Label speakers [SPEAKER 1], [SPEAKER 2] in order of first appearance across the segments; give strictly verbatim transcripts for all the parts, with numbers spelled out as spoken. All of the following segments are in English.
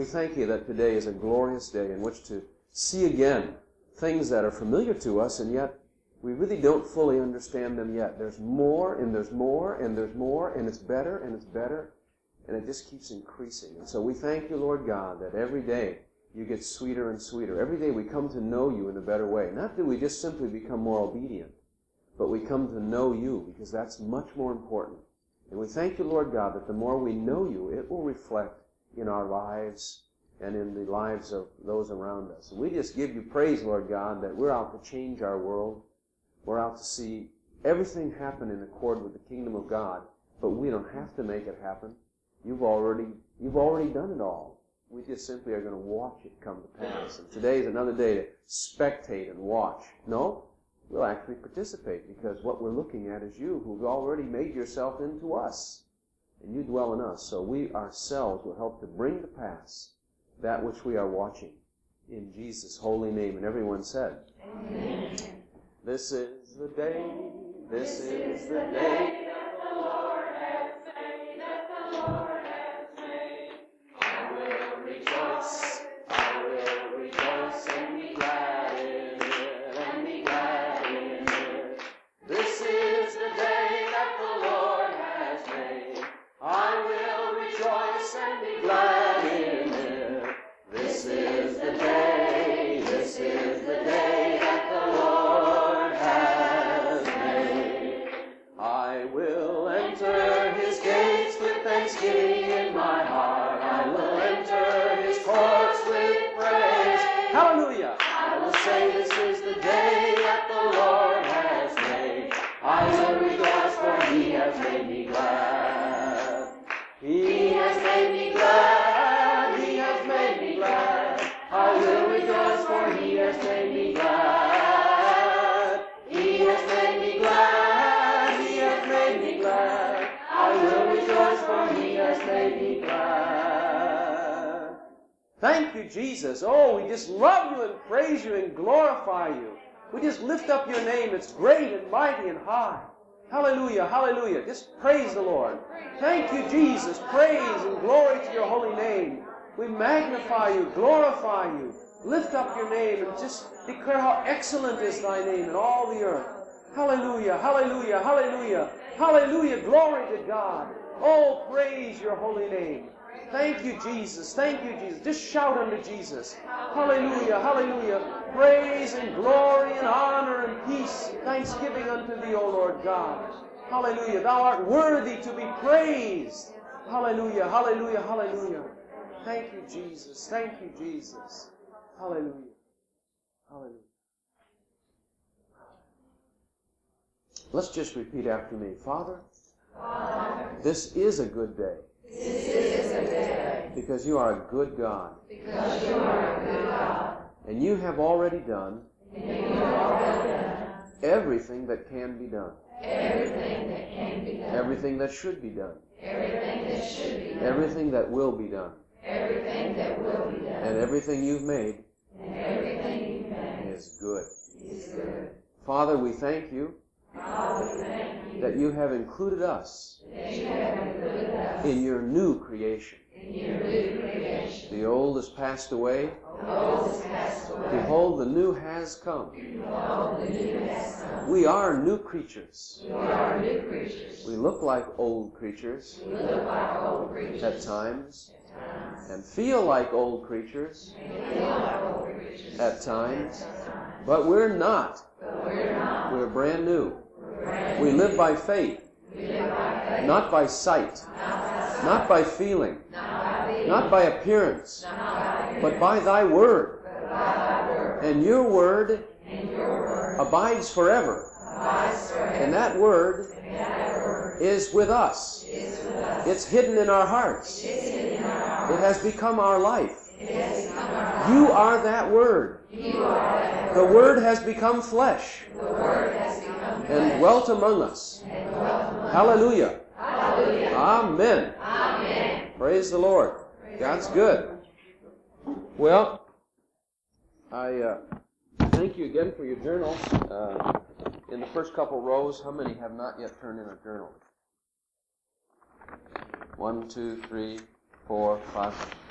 [SPEAKER 1] we thank you that today is a glorious day in which to see again things that are familiar to us, and yet we really don't fully understand them yet. There's more, and there's more, and there's more, and it's better, and it's better, and it just keeps increasing. And so we thank you, Lord God, that every day you get sweeter and sweeter. Every day we come to know you in a better way. Not that we just simply become more obedient, but we come to know you, because that's much more important. And we thank you, Lord God, that the more we know you, it will reflect in our lives and in the lives of those around us. And we just give you praise, Lord God, that we're out to change our world. We're out to see everything happen in accord with the kingdom of God, but we don't have to make it happen. You've already, you've already done it all. We just simply are going to watch it come to pass. And today is another day to spectate and watch. No, we'll actually participate, because what we're looking at is you, who've already made yourself into us, and you dwell in us. So we ourselves will help to bring to pass that which we are watching. In Jesus' holy name. And everyone said, Amen. This is the day, this is the day that the Lord has made, that the Lord has made. I will rejoice, I will rejoice and be glad in it, and be glad in it. This is the day that the Lord has made. I will rejoice and be glad in it. This is the day, this is the day that the Lord has made. I will enter his gates with thanksgiving in my heart. I will enter his courts with praise. Hallelujah! I will say, this is the day that the Lord has made. I will rejoice, for he has made me glad. He has made me glad. He has made me glad. I will rejoice, for he has made me glad. He has made me glad. He has made me glad. I will rejoice, for he has made me glad. Thank you, Jesus. Oh, we just love you and praise you and glorify you. We just lift up your name. It's great and mighty and high. Hallelujah, hallelujah. Just praise the Lord. Thank you, Jesus. Praise and glory to your holy name. We magnify you, glorify you. Lift up your name and just declare how excellent is thy name in all the earth. Hallelujah, hallelujah, hallelujah. Hallelujah, glory to God. Oh, praise your holy name. Thank you, Jesus. Thank you, Jesus. Just shout unto Jesus. Hallelujah, hallelujah. Praise and glory and honor and peace, thanksgiving unto thee, O Lord God. Hallelujah. Thou art worthy to be praised. Hallelujah, hallelujah, hallelujah. Thank you, Jesus. Thank you, Jesus. Hallelujah. Hallelujah. Let's just repeat after me. Father, Father, this is a good day.
[SPEAKER 2] This is a good day.
[SPEAKER 1] Because you are a good God.
[SPEAKER 2] Because you are a good God.
[SPEAKER 1] And you have already done,
[SPEAKER 2] and you have already done
[SPEAKER 1] everything that can be done.
[SPEAKER 2] Everything that can be done.
[SPEAKER 1] Everything that should be done.
[SPEAKER 2] Everything that should be done.
[SPEAKER 1] Everything that will be done.
[SPEAKER 2] Everything that will be done.
[SPEAKER 1] And everything you've made,
[SPEAKER 2] and everything you've made
[SPEAKER 1] is good.
[SPEAKER 2] Is good.
[SPEAKER 1] Father, we thank you,
[SPEAKER 2] Father, we thank you
[SPEAKER 1] that you have included us,
[SPEAKER 2] that you have included us
[SPEAKER 1] in your new creation.
[SPEAKER 2] In your new creation.
[SPEAKER 1] The old has passed away.
[SPEAKER 2] The old has passed away.
[SPEAKER 1] Behold, the new has come.
[SPEAKER 2] Behold, the new has come.
[SPEAKER 1] We are new creatures.
[SPEAKER 2] We are new creatures.
[SPEAKER 1] We look like old creatures.
[SPEAKER 2] We look like old creatures.
[SPEAKER 1] At times.
[SPEAKER 2] At times.
[SPEAKER 1] And feel like old creatures.
[SPEAKER 2] And feel like old creatures.
[SPEAKER 1] At times.
[SPEAKER 2] At times.
[SPEAKER 1] But we're not.
[SPEAKER 2] But we're not.
[SPEAKER 1] We're brand new.
[SPEAKER 2] We're brand
[SPEAKER 1] We
[SPEAKER 2] new.
[SPEAKER 1] live by faith.
[SPEAKER 2] We live by faith.
[SPEAKER 1] Not by sight.
[SPEAKER 2] Not by sight.
[SPEAKER 1] Not by feeling.
[SPEAKER 2] Not by feeling.
[SPEAKER 1] Not by appearance.
[SPEAKER 2] Not by appearance.
[SPEAKER 1] But by thy word.
[SPEAKER 2] But by thy word.
[SPEAKER 1] And your word
[SPEAKER 2] And your word
[SPEAKER 1] abides forever.
[SPEAKER 2] abides forever.
[SPEAKER 1] And that word
[SPEAKER 2] And that word
[SPEAKER 1] is with us.
[SPEAKER 2] is with us.
[SPEAKER 1] It's hidden in our hearts.
[SPEAKER 2] It's hidden in our hearts.
[SPEAKER 1] It has become our life.
[SPEAKER 2] It has become our life.
[SPEAKER 1] You are that word.
[SPEAKER 2] You are that
[SPEAKER 1] The
[SPEAKER 2] word.
[SPEAKER 1] word has become flesh
[SPEAKER 2] The word has become
[SPEAKER 1] and
[SPEAKER 2] flesh
[SPEAKER 1] dwelt among us.
[SPEAKER 2] and dwelt among us.
[SPEAKER 1] Hallelujah.
[SPEAKER 2] Hallelujah.
[SPEAKER 1] Amen.
[SPEAKER 2] Amen.
[SPEAKER 1] Praise the Lord. God's good. Well, I uh, thank you again for your journals. Uh, in the first couple rows, how many have not yet turned in a journal? One, two, three, four, five.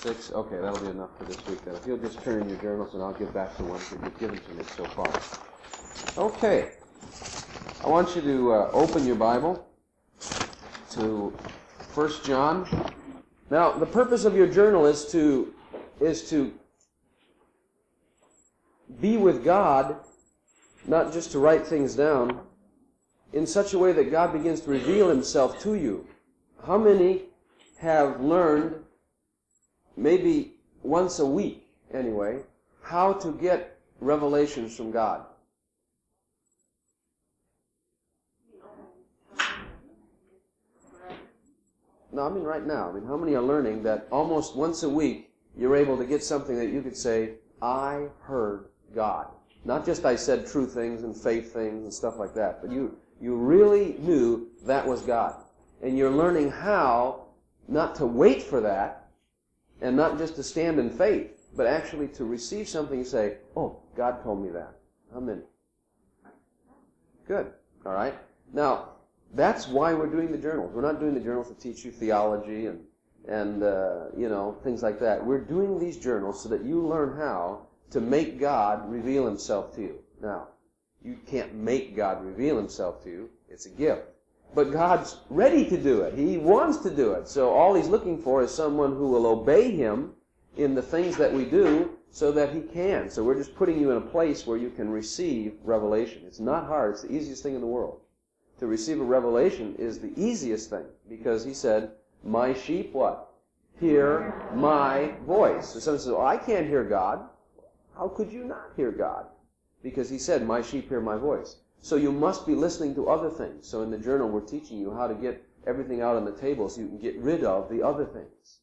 [SPEAKER 1] Six? Okay, that'll be enough for this week then. If you'll just turn in your journals and I'll get back to ones that you've given to me so far. Okay. I want you to uh, open your Bible to First John. Now, the purpose of your journal is to is to be with God, not just to write things down, in such a way that God begins to reveal Himself to you. How many have learned, maybe once a week anyway, how to get revelations from God? No, I mean right now. I mean, how many are learning that almost once a week you're able to get something that you could say, I heard God. Not just I said true things and faith things and stuff like that, but you, you really knew that was God. And you're learning how not to wait for that and not just to stand in faith, but actually to receive something and say, oh, God told me that. How many? Good. All right. Now, that's why we're doing the journals. We're not doing the journals to teach you theology and, and uh, you know, things like that. We're doing these journals so that you learn how to make God reveal Himself to you. Now, you can't make God reveal Himself to you. It's a gift. But God's ready to do it. He wants to do it. So all He's looking for is someone who will obey Him in the things that we do so that He can. So we're just putting you in a place where you can receive revelation. It's not hard. It's the easiest thing in the world. To receive a revelation is the easiest thing because He said, my sheep what? Hear my voice. So someone says, oh, I can't hear God. How could you not hear God? Because He said, my sheep hear my voice. So you must be listening to other things. So in the journal we're teaching you how to get everything out on the table so you can get rid of the other things.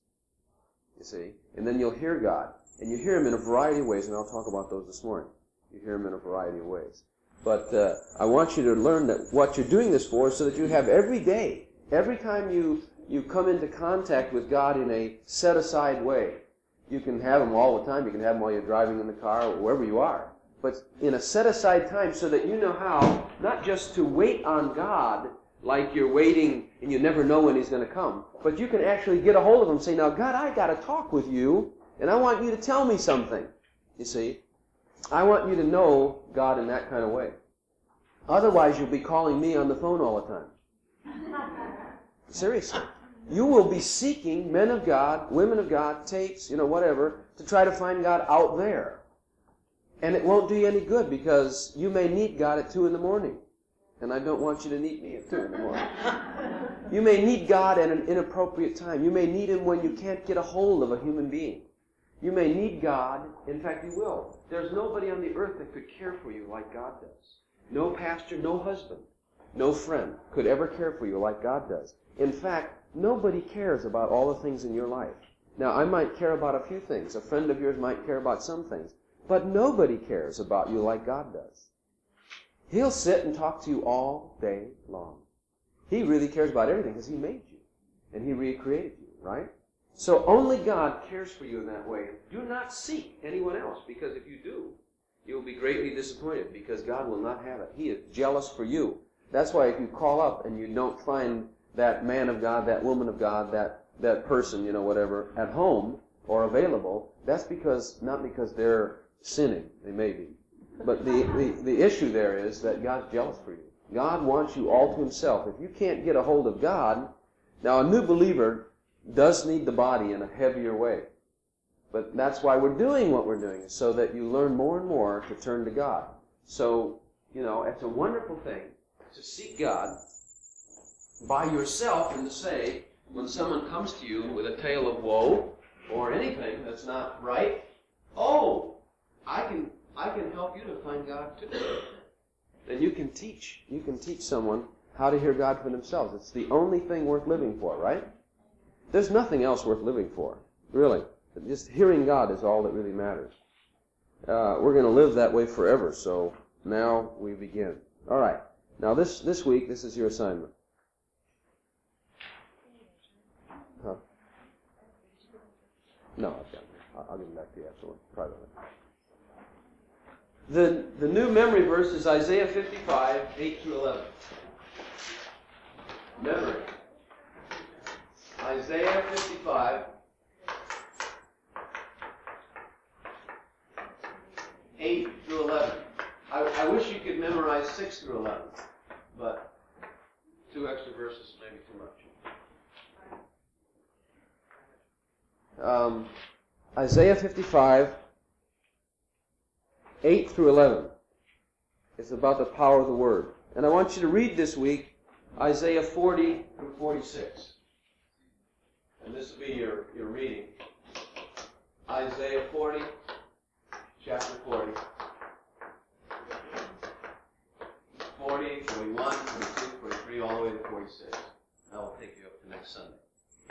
[SPEAKER 1] You see? And then you'll hear God. And you hear Him in a variety of ways, and I'll talk about those this morning. You hear Him in a variety of ways. But uh, I want you to learn that what you're doing this for is so that you have every day, every time you, you come into contact with God in a set-aside way. You can have Him all the time. You can have Him while you're driving in the car or wherever you are. But in a set-aside time so that you know how, not just to wait on God like you're waiting and you never know when He's going to come, but you can actually get a hold of Him and say, now, God, I got to talk with you, and I want you to tell me something. You see? I want you to know God in that kind of way. Otherwise, you'll be calling me on the phone all the time. Seriously. You will be seeking men of God, women of God, tapes, you know, whatever, to try to find God out there. And it won't do you any good because you may need God at two in the morning. And I don't want you to need me at two in the morning. You may need God at an inappropriate time. You may need Him when you can't get a hold of a human being. You may need God. In fact, you will. There's nobody on the earth that could care for you like God does. No pastor, no husband, no friend could ever care for you like God does. In fact, nobody cares about all the things in your life. Now, I might care about a few things. A friend of yours might care about some things. But nobody cares about you like God does. He'll sit and talk to you all day long. He really cares about everything because He made you. And He recreated you, right? So only God cares for you in that way. Do not seek anyone else, because if you do, you'll be greatly disappointed because God will not have it. He is jealous for you. That's why if you call up and you don't find that man of God, that woman of God, that, that person, you know, whatever, at home or available, that's because, not because they're sinning. They may be. But the, the, the issue there is that God's jealous for you. God wants you all to Himself. If you can't get a hold of God, now a new believer does need the body in a heavier way. But that's why we're doing what we're doing, so that you learn more and more to turn to God. So, you know, it's a wonderful thing to seek God by yourself and to say, when someone comes to you with a tale of woe or anything that's not right, oh, I can I can help you to find God too. Then you can teach. You can teach someone how to hear God for themselves. It's the only thing worth living for, right? There's nothing else worth living for, really. Just hearing God is all that really matters. Uh, we're going to live that way forever, so now we begin. All right. Now this, this week, this is your assignment. Huh? No, I've got it. I'll, I'll give it back to you afterward, privately. The, the new memory verse is Isaiah fifty-five, eight through eleven. Memory. Isaiah fifty-five, eight through eleven. I, I wish you could memorize six through eleven, but two extra verses may be too much. Um, Isaiah fifty-five, eight through eleven. It's about the power of the Word. And I want you to read this week Isaiah forty through forty-six. And this will be your, your reading. Isaiah forty, chapter forty. forty, forty-one, forty-two, forty-three, all the way to forty-six. I will take you up to next Sunday.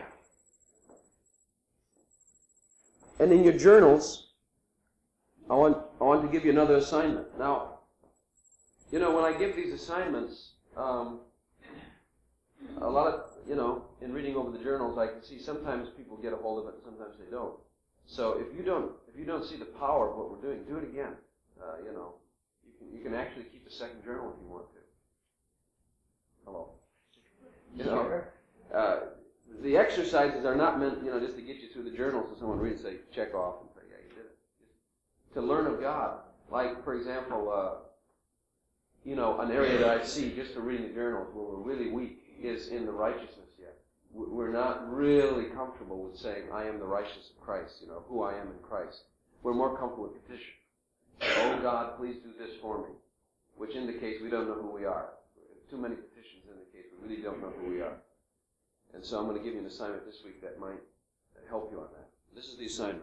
[SPEAKER 1] And in your journals, I want, I want to give you another assignment. Now, you know, when I give these assignments, um, a lot of, you know, in reading over the journals, I can see sometimes people get a hold of it and sometimes they don't. So if you don't, if you don't see the power of what we're doing, do it again. Uh, you know, you can, you can actually keep a second journal if you want to. Hello. You know, uh, the exercises are not meant, you know, just to get you through the journals so someone reads and say, check off and say, yeah, you did it. Just to learn of God. Like, for example, uh, you know, an area that I see just from reading the journals where we're really weak is in the righteousness yet. We're not really comfortable with saying, I am the righteousness of Christ, you know, who I am in Christ. We're more comfortable with petition. Oh, God, please do this for me, which indicates we don't know who we are. Too many petitions indicate we really don't know who we are. And so I'm going to give you an assignment this week that might help you on that. This is the assignment.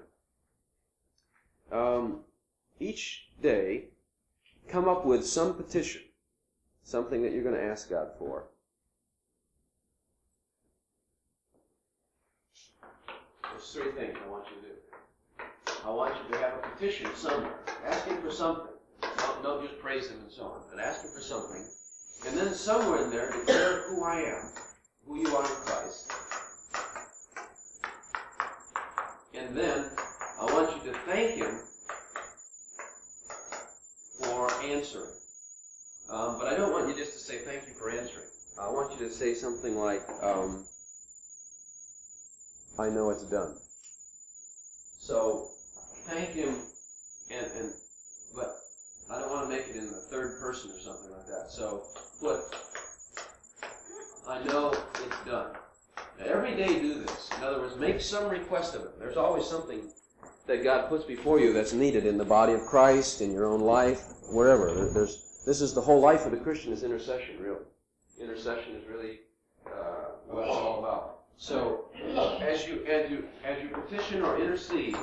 [SPEAKER 1] Um, each day, come up with some petition, something that you're going to ask God for. There's three things I want you to do. I want you to have a petition somewhere. Ask Him for something. Don't, don't just praise Him and so on, but ask Him for something. And then somewhere in there, declare who I am, who you are in Christ. And then I want you to thank Him for answering. Um, but I don't want you just to say thank you for answering. I want you to say something like, um, I know it's done. So thank Him, and, and but I don't want to make it in the third person or something like that. So put, I know it's done. Now, every day do this. In other words, make some request of it. There's always something that God puts before you that's needed in the body of Christ, in your own life, wherever. There's, this is the whole life of the Christian is intercession, really. Intercession is really uh, what it's all about. So, as you, as you as you petition or intercede,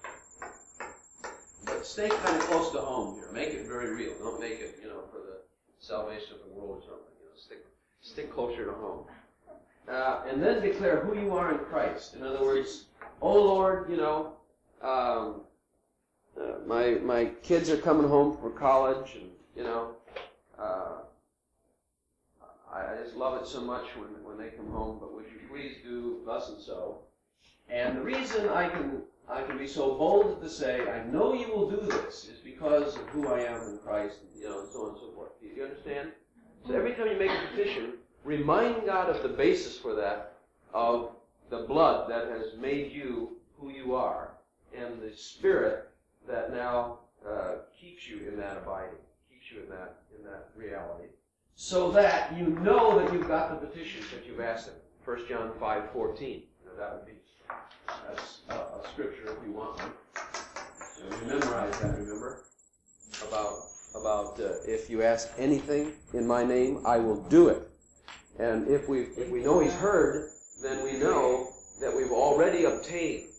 [SPEAKER 1] but stay kind of close to home here. Make it very real. Don't make it, you know, for the salvation of the world or something. You know, stick stick closer to home. Uh, and then declare who you are in Christ. In other words, oh Lord, you know, um, uh, my my kids are coming home from college, and you know, uh, I, I just love it so much when when they come home. But would you please do thus and so? And the reason I can I can be so bold to say I know you will do this is because of who I am in Christ, and, you know, and so on and so forth. Do you understand? So every time you make a petition, remind God of the basis for that, of the blood that has made you who you are, and the Spirit that now uh, keeps you in that abiding, keeps you in that in that reality, so that you know that you've got the petitions that you've asked Him. First John five fourteen. You know, that would be a, a scripture if you want one. You know, you memorize that. Remember about about uh, if you ask anything in my name, I will do it. And if we if we know He's heard, then we know that we've already obtained.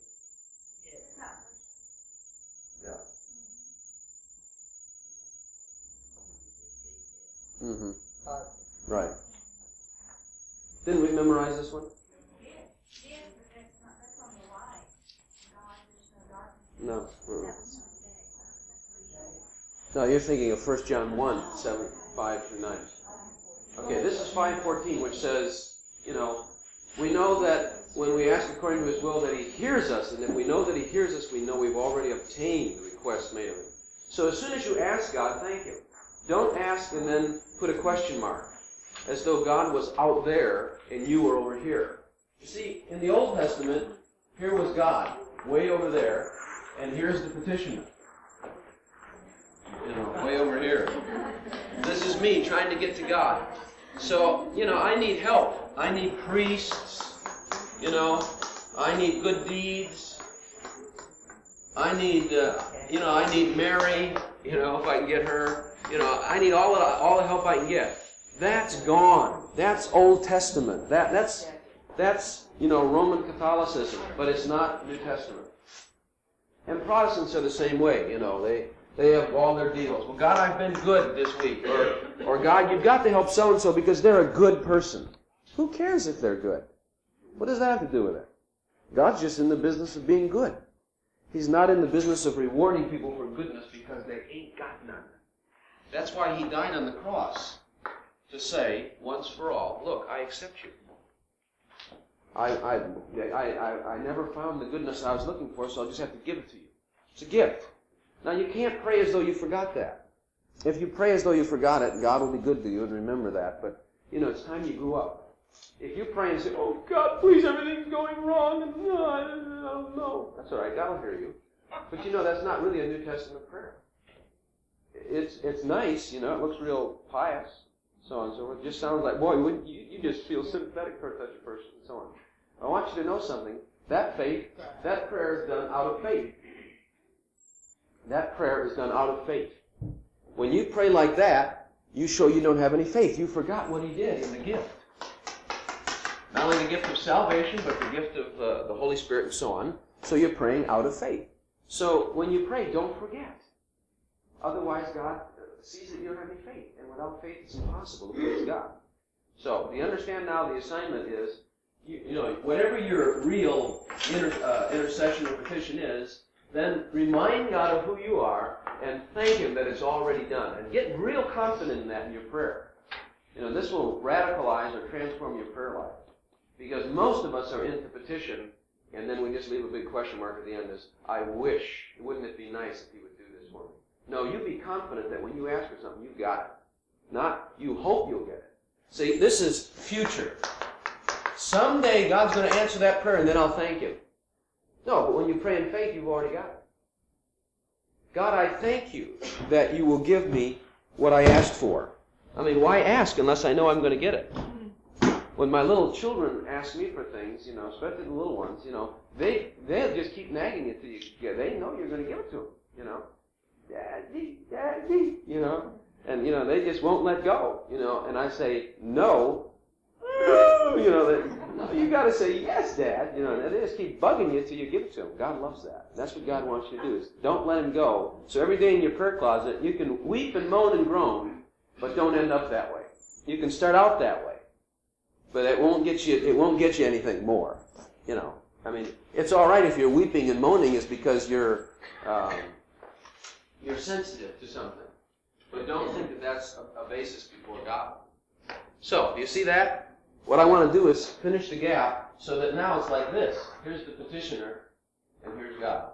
[SPEAKER 1] Yeah. Mm-hmm. Right. Didn't we memorize this one? No. No, you're thinking of First John one, seven, five through nine. Okay, this is five fourteen, which says, you know, we know that when we ask according to His will that He hears us, and if we know that He hears us, we know we've already obtained the request made of Him. So as soon as you ask God, thank Him. Don't ask and then put a question mark, as though God was out there and you were over here. You see, in the Old Testament, here was God, way over there, and here's the petitioner. way over here. This is me trying to get to God. So, you know, I need help. I need priests. You know, I need good deeds. I need, uh, you know, I need Mary. You know, if I can get her. You know, I need all the, all the help I can get. That's gone. That's Old Testament. That that's that's you know Roman Catholicism, but it's not New Testament. And Protestants are the same way. You know, they they have all their deals. Well, God, I've been good this week, or or God, you've got to help so and so because they're a good person. Who cares if they're good? What does that have to do with it? God's just in the business of being good. He's not in the business of rewarding people for goodness because they ain't got none. That's why He died on the cross. To say, once for all, look, I accept you. I, I, I, I, I never found the goodness I was looking for, so I'll just have to give it to you. It's a gift. Now, you can't pray as though you forgot that. If you pray as though you forgot it, God will be good to you and remember that. But, you know, it's time you grew up. If you pray and say, oh, God, please, everything's going wrong, and no, I don't know. That's all right, God will hear you. But, you know, that's not really a New Testament prayer. It's, it's nice, you know, it looks real pious. So on and so forth. It just sounds like, boy, wouldn't you, you just feel sympathetic towards such a person, and so on. I want you to know something. That faith, that prayer is done out of faith. That prayer is done out of faith. When you pray like that, you show you don't have any faith. You forgot what He did in the gift. Not only the gift of salvation, but the gift of uh, the Holy Spirit and so on. So you're praying out of faith. So when you pray, don't forget. Otherwise, God sees that you don't have any faith. And without faith, it's impossible to please God. So, do you understand now the assignment is, you, you know, whatever your real inter, uh, intercession or petition is, then remind God of who you are and thank Him that it's already done. And get real confident in that in your prayer. You know, this will radicalize or transform your prayer life. Because most of us are into petition, and then we just leave a big question mark at the end is, I wish, wouldn't it be nice if He would do this for me? No, you be confident that when you ask for something, you got it. Not you hope you'll get it. See, this is future. Someday God's going to answer that prayer and then I'll thank Him. No, but when you pray in faith, you've already got it. God, I thank you that you will give me what I asked for. I mean, why ask unless I know I'm going to get it? When my little children ask me for things, you know, especially the little ones, you know, they, they'll just keep nagging it till you get it. They know you're going to give it to them, you know. Daddy, Daddy, you know, and, you know, they just won't let go, you know, and I say, no, you know, they, no, you got to say, yes, Dad, you know, and they just keep bugging you till you give it to them. God loves that. That's what God wants you to do, is don't let Him go. So every day in your prayer closet, you can weep and moan and groan, but don't end up that way. You can start out that way, but it won't get you, it won't get you anything more, you know. I mean, it's all right if you're weeping and moaning is because you're, um, You're sensitive to something. But don't think that that's a, a basis before God. So, do you see that? What I want to do is finish the gap so that now it's like this. Here's the petitioner, and here's God.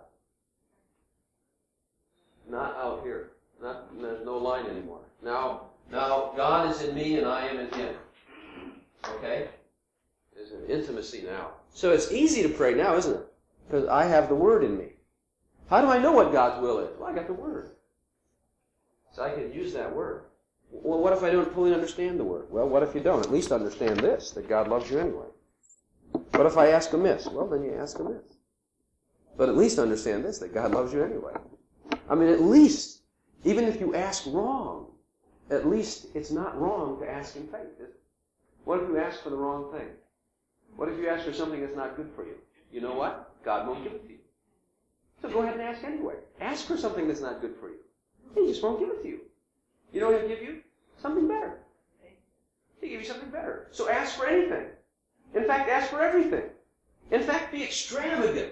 [SPEAKER 1] Not out here. Not, there's no line anymore. Now, now God is in me and I am in Him. Okay? There's an intimacy now. So it's easy to pray now, isn't it? Because I have the Word in me. How do I know what God's will is? Well, I got the Word. So I can use that Word. Well, what if I don't fully understand the Word? Well, what if you don't? At least understand this, that God loves you anyway. What if I ask amiss? Well, then you ask amiss. But at least understand this, that God loves you anyway. I mean, at least, even if you ask wrong, at least it's not wrong to ask in faith, is it? What if you ask for the wrong thing? What if you ask for something that's not good for you? You know what? God won't give it to you. So go ahead and ask anyway. Ask for something that's not good for you. He just won't give it to you. You know what He'll give you? Something better. He'll give you something better. So ask for anything. In fact, ask for everything. In fact, be extravagant.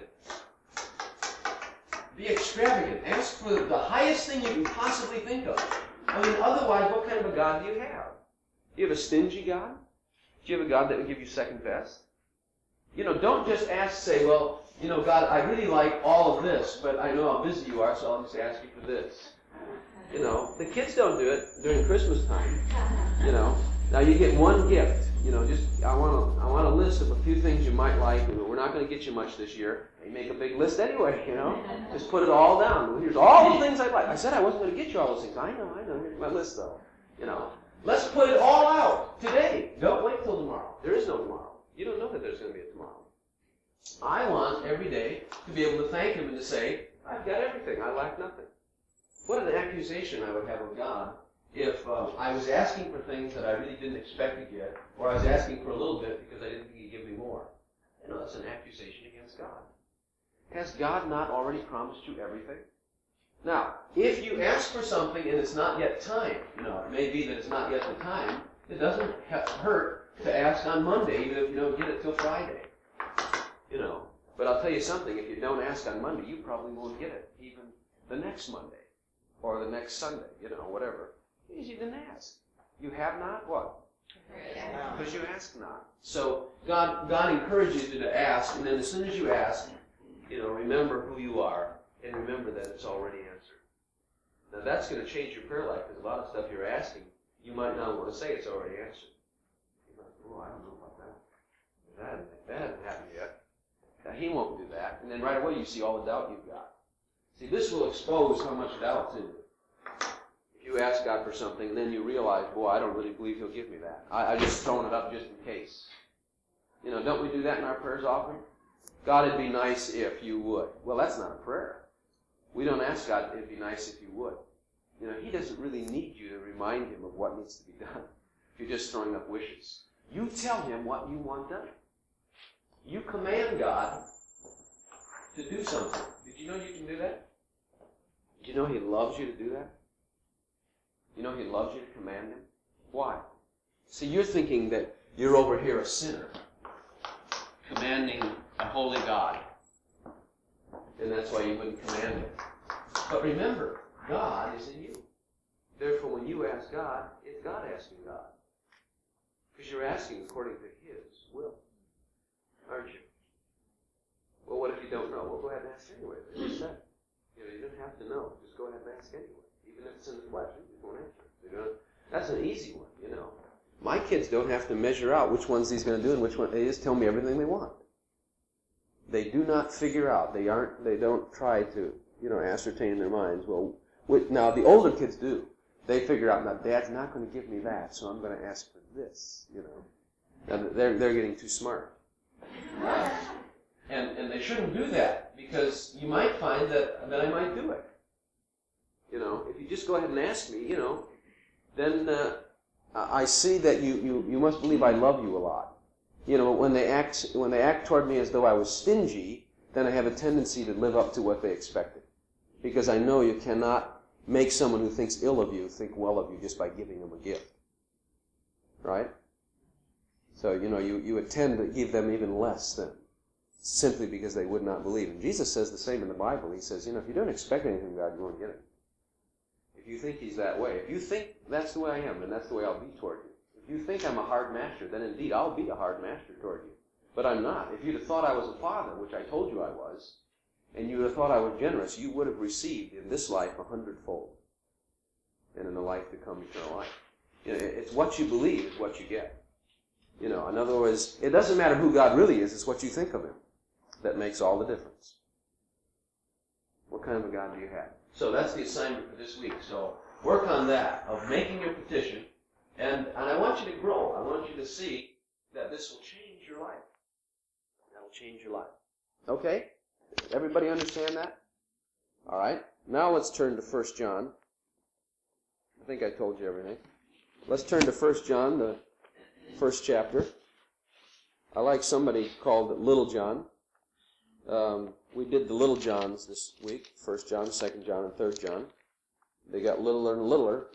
[SPEAKER 1] Be extravagant. Ask for the highest thing you can possibly think of. I mean, otherwise, what kind of a God do you have? Do you have a stingy God? Do you have a God that would give you second best? You know, don't just ask, say, well, you know, God, I really like all of this, but I know how busy you are, so I'll just ask you for this. You know, the kids don't do it during Christmas time. You know, Now you get one gift. You know, just I want to I want a list of a few things you might like. You know, we're not going to get you much this year. You make a big list anyway. You know, just put it all down. Here's all the things I like. I said I wasn't going to get you all those things. I know, I know. Here's my list, though. You know, let's put it all out today. Don't wait till tomorrow. There is no tomorrow. You don't know that there's going to be a tomorrow. I want every day to be able to thank Him and to say, I've got everything. I lack nothing. What an accusation I would have of God if uh, I was asking for things that I really didn't expect to get, or I was asking for a little bit because I didn't think He'd give me more. You know, that's an accusation against God. Has God not already promised you everything? Now, if you ask for something and it's not yet time, you know, it may be that it's not yet the time, it doesn't hurt to ask on Monday, even if you don't get it till Friday. You know, but I'll tell you something, if you don't ask on Monday, you probably won't get it even the next Monday or the next Sunday, you know, whatever. Because you didn't ask. You have not what? Because you ask not. So God, God encourages you to ask, and then as soon as you ask, you know, remember who you are, and remember that it's already answered. Now that's going to change your prayer life, because a lot of stuff you're asking, you might not want to say it's already answered. You're like, oh, I don't know about that. That hasn't, that hasn't happened yet. Now, He won't do that. And then right away you see all the doubt you've got. See, this will expose how much doubt's in you. If you ask God for something, and then you realize, boy, I don't really believe He'll give me that. I, I just thrown it up just in case. You know, don't we do that in our prayers often? God, it'd be nice if you would. Well, that's not a prayer. We don't ask God, it'd be nice if you would. You know, He doesn't really need you to remind Him of what needs to be done. If you're just throwing up wishes. You tell Him what you want done. You command God to do something. Did you know you can do that? Did you know He loves you to do that? You know He loves you to command Him? Why? See, you're thinking that you're over here a sinner, commanding a holy God. And that's why you wouldn't command Him. But remember, God is in you. Therefore, when you ask God, it's God asking God. Because you're asking according to His will. Aren't you? Well, what if you don't know? Well, go ahead and ask anyway. As I said. You know, you don't have to know. Just go ahead and ask anyway. Even if it's in the flesh, you just won't answer. You know, that's an easy one, you know. My kids don't have to measure out which ones He's going to do and which one. They just tell me everything they want. They do not figure out. They aren't. They don't try to, you know, ascertain in their minds. Well, now the older kids do. They figure out, now Dad's not going to give me that, so I'm going to ask for this. You know, now they're they're getting too smart. Uh, and and they shouldn't do that, because you might find that, that I might do it. You know, if you just go ahead and ask me, you know, then uh, I see that you, you, you must believe I love you a lot. You know, when they act when they act toward me as though I was stingy, then I have a tendency to live up to what they expected. Because I know you cannot make someone who thinks ill of you think well of you just by giving them a gift. Right? So, you know, you, you would tend to give them even less than simply because they would not believe. And Jesus says the same in the Bible. He says, you know, if you don't expect anything from God, you won't get it. If you think He's that way, if you think that's the way I am, then that's the way I'll be toward you. If you think I'm a hard master, then indeed I'll be a hard master toward you. But I'm not. If you'd have thought I was a father, which I told you I was, and you would have thought I was generous, you would have received in this life a hundredfold. And in the life to come, eternal life. You know, it's what you believe is what you get. You know, in other words, it doesn't matter who God really is, it's what you think of Him that makes all the difference. What kind of a God do you have? So that's the assignment for this week. So work on that, of making your petition, and, and I want you to grow. I want you to see that this will change your life. That will change your life. Okay? Everybody understand that? All right. Now let's turn to First John. I think I told you everything. Let's turn to First John, the first chapter. I like somebody called it Little John. Um, we did the Little Johns this week. First John, Second John, and Third John. They got littler and littler.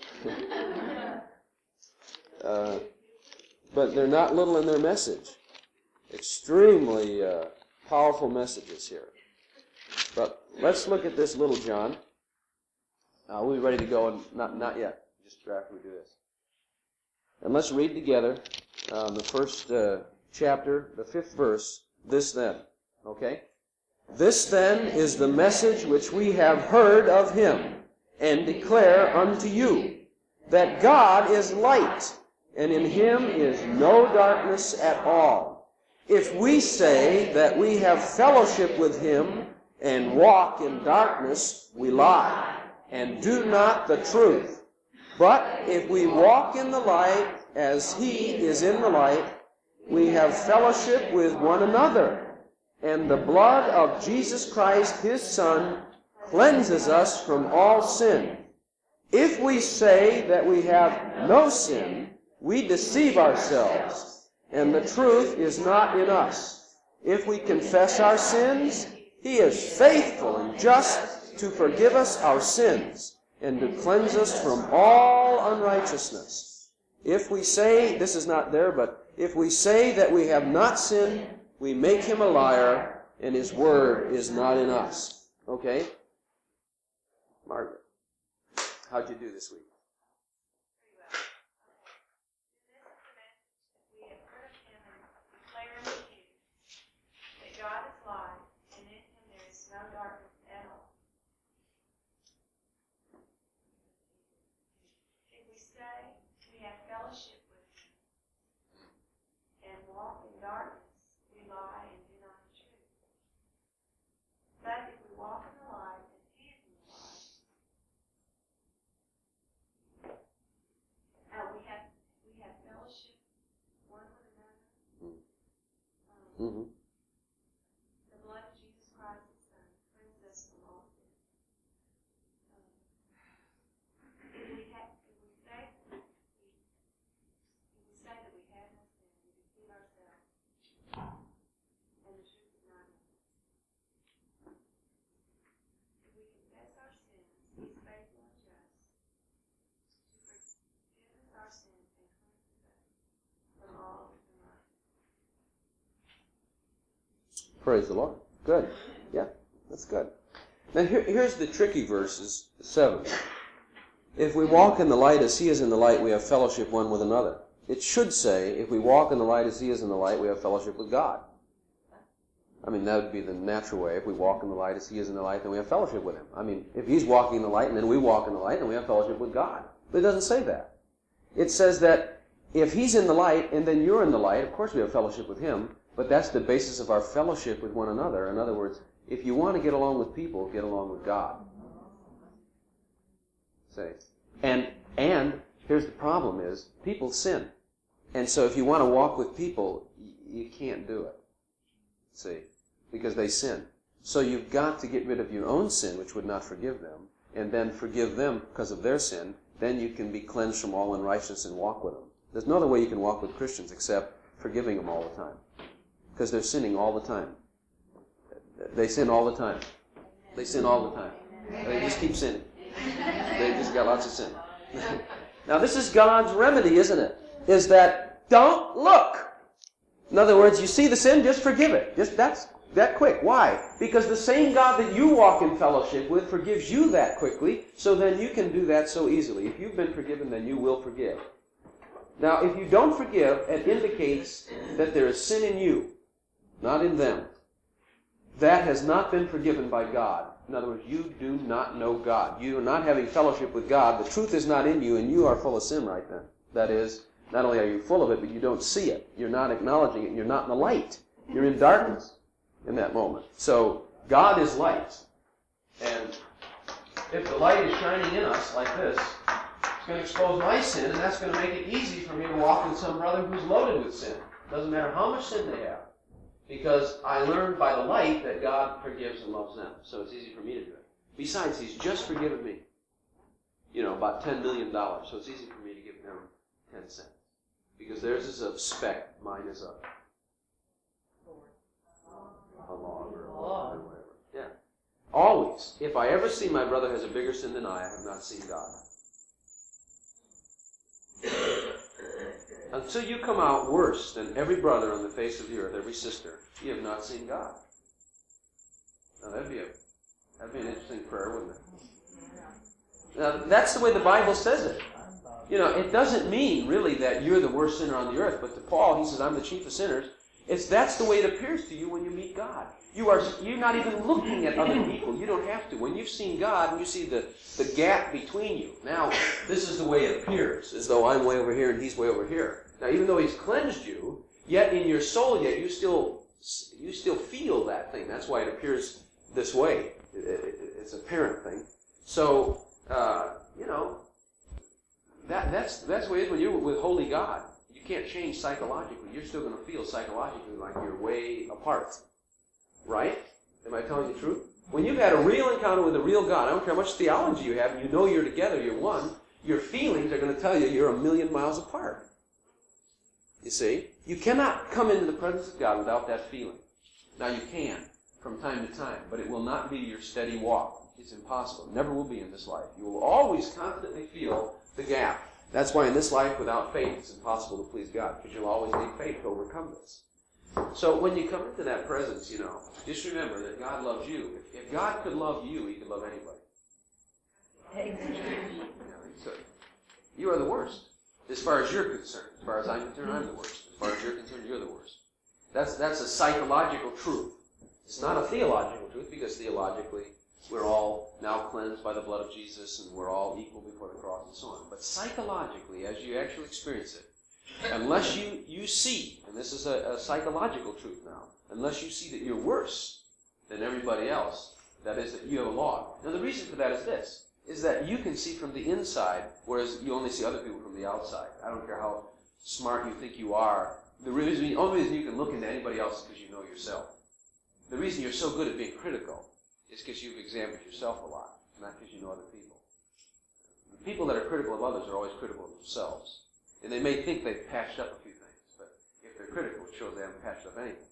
[SPEAKER 1] uh, but they're not little in their message. Extremely uh, powerful messages here. But let's look at this Little John. Uh, we'll be ready to go, and not not yet. Just after we do this. And let's read together um, the first uh, chapter, the fifth verse. This then, okay? This then is the message which we have heard of Him, and declare unto you, that God is light, and in him is no darkness at all. If we say that we have fellowship with him and walk in darkness, we lie, and do not the truth. But if we walk in the light as he is in the light, we have fellowship with one another, and the blood of Jesus Christ, his Son, cleanses us from all sin. If we say that we have no sin, we deceive ourselves, and the truth is not in us. If we confess our sins, he is faithful and just to forgive us our sins and to cleanse us from all unrighteousness. If we say, this is not there, but if we say that we have not sinned, we make him a liar, and his word is not in us. Okay? Margaret, how'd you do this week?
[SPEAKER 3] God is light, and in him there is no darkness at all. If we say we have fellowship with him and walk in darkness, we lie and do not the truth. But if we walk in the light as he is in the light, uh, we have we have fellowship one with another. Um,
[SPEAKER 1] Mm-hmm. Praise the Lord. Good. Yeah, that's good. Now here, here's the tricky verses, seven. If we walk in the light as he is in the light, we have fellowship one with another. It should say, if we walk in the light as he is in the light, we have fellowship with God. I mean, that would be the natural way. If we walk in the light as he is in the light, then we have fellowship with him. I mean, if he's walking in the light and then we walk in the light, then we have fellowship with God. But it doesn't say that. It says that if he's in the light and then you're in the light, of course we have fellowship with him, but that's the basis of our fellowship with one another. In other words, if you want to get along with people, get along with God. Say. And, and here's the problem is, people sin. And so if you want to walk with people, you can't do it. See? Because they sin. So you've got to get rid of your own sin, which would not forgive them, and then forgive them because of their sin. Then you can be cleansed from all unrighteousness and walk with them. There's no other way you can walk with Christians except forgiving them all the time. Because they're sinning all the time. They sin all the time. They sin all the time. They just keep sinning. They just got lots of sin. Now this is God's remedy, isn't it? Is that don't look. In other words, you see the sin, just forgive it. Just that's that quick. Why? Because the same God that you walk in fellowship with forgives you that quickly, so then you can do that so easily. If you've been forgiven, then you will forgive. Now, if you don't forgive, it indicates that there is sin in you, not in them. That has not been forgiven by God. In other words, you do not know God. You are not having fellowship with God. The truth is not in you, and you are full of sin right then. That is, not only are you full of it, but you don't see it. You're not acknowledging it. You're not in the light. You're in darkness in that moment. So, God is light. And if the light is shining in us like this, it's going to expose my sin, and that's going to make it easy for me to walk with some brother who's loaded with sin. Doesn't matter how much sin they have. Because I learned by the light that God forgives and loves them. So it's easy for me to do it. Besides, He's just forgiven me. You know, about ten million dollars. So it's easy for me to give Him ten cents. Because theirs is a speck, mine is a, a log or a log or whatever. Yeah. Always. If I ever see my brother has a bigger sin than I, I have not seen God. Until you come out worse than every brother on the face of the earth, every sister, you have not seen God. Now that'd be a that'd be an interesting prayer, wouldn't it? Now that's the way the Bible says it. You know, it doesn't mean really that you're the worst sinner on the earth, but to Paul, he says, I'm the chief of sinners. It's that's the way it appears to you when you meet God. You are you're not even looking at other people. You don't have to. When you've seen God and you see the, the gap between you, now this is the way it appears, as though I'm way over here and he's way over here. Now, even though he's cleansed you, yet in your soul, yet you still you still feel that thing. That's why it appears this way. It, it, it's an apparent thing. So, uh, you know, that that's that's the way it is when you're with holy God. You can't change psychologically. You're still going to feel psychologically like you're way apart. Right? Am I telling the truth? When you've had a real encounter with a real God, I don't care how much theology you have, and you know you're together, you're one, your feelings are going to tell you you're a million miles apart. You see? You cannot come into the presence of God without that feeling. Now you can, from time to time, but it will not be your steady walk. It's impossible. It never will be in this life. You will always constantly feel the gap. That's why in this life, without faith, it's impossible to please God, because you'll always need faith to overcome this. So when you come into that presence, you know, just remember that God loves you. If, if God could love you, he could love anybody.
[SPEAKER 2] Amen.
[SPEAKER 1] So you are the worst. As far as you're concerned. As far as I'm concerned, I'm the worst. As far as you're concerned, you're the worst. That's, that's a psychological truth. It's not a theological truth, because theologically, we're all now cleansed by the blood of Jesus, and we're all equal before the cross and so on. But psychologically, as you actually experience it, unless you, you see, and this is a, a psychological truth now, unless you see that you're worse than everybody else, that is, that you have a log. Now the reason for that is this, is that you can see from the inside, whereas you only see other people from the outside. I don't care how smart you think you are. The reason, the only reason you can look into anybody else is because you know yourself. The reason you're so good at being critical is because you've examined yourself a lot, not because you know other people. The people that are critical of others are always critical of themselves. And they may think they've patched up a few things, but if they're critical, it shows they haven't patched up anything.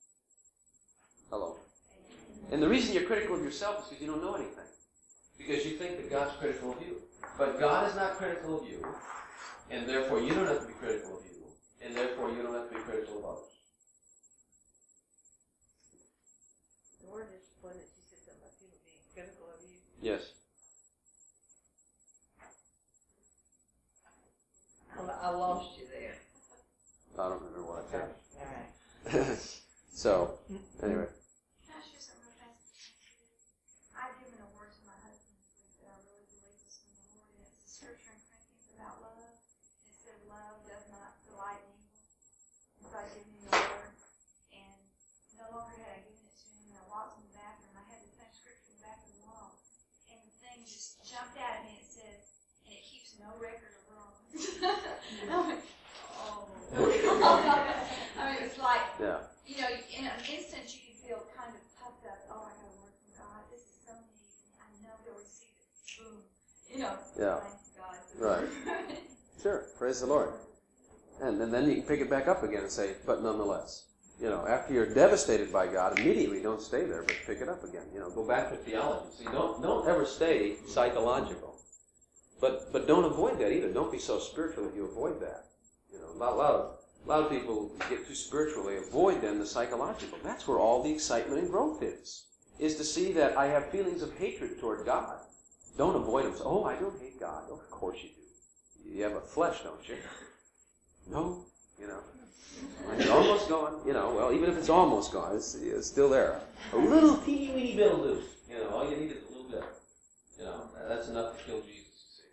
[SPEAKER 1] Hello? And the reason you're critical of yourself is because you don't know anything. Because you think that God's critical of you. But God is not critical of you, and therefore you don't have to be critical of you, and therefore you don't have to be critical of others.
[SPEAKER 2] The word is one that you said something about people being critical of you.
[SPEAKER 1] Yes.
[SPEAKER 2] I lost you there.
[SPEAKER 1] I don't remember what I said.
[SPEAKER 2] All right.
[SPEAKER 1] So, anyway.
[SPEAKER 3] Can I share something real fast? I've given a word to my husband that I really believe is from the Lord, and it's a scripture in Corinthians about love. It says, love does not delight in evil. And so I gave him the word, and no longer had I given it to him, and I walked in the bathroom, I had the same scripture in the back of the wall, and the thing just jumped out at me, and it says, and it keeps no record of wrongs. I went, oh. I mean, it's like,
[SPEAKER 1] Yeah.
[SPEAKER 3] you know, in an instant you can feel kind of puffed up. Oh, I got a word from God. This is so neat. I know they'll receive it. Boom. You know.
[SPEAKER 1] Yeah.
[SPEAKER 3] Thank God.
[SPEAKER 1] Right. Sure. Praise the Lord. And, and then you can pick it back up again and say, but nonetheless. You know, after you're devastated by God, immediately don't stay there, but pick it up again. You know, go back to theology. See, don't don't ever stay psychological. But but don't avoid that either. Don't be so spiritual that you avoid that. You know, a lot, a lot of a lot of people get too spiritual. They avoid then the psychological. That's where all the excitement and growth is. Is to see that I have feelings of hatred toward God. Don't avoid them. So, oh, I don't hate God. Oh, of course you do. You have a flesh, don't you? No, you know. It's almost gone. You know, well, even if it's almost gone, it's, it's still there. A little teeny weeny bit will do. You know, all you need is a little bit. You know, that's enough to kill Jesus.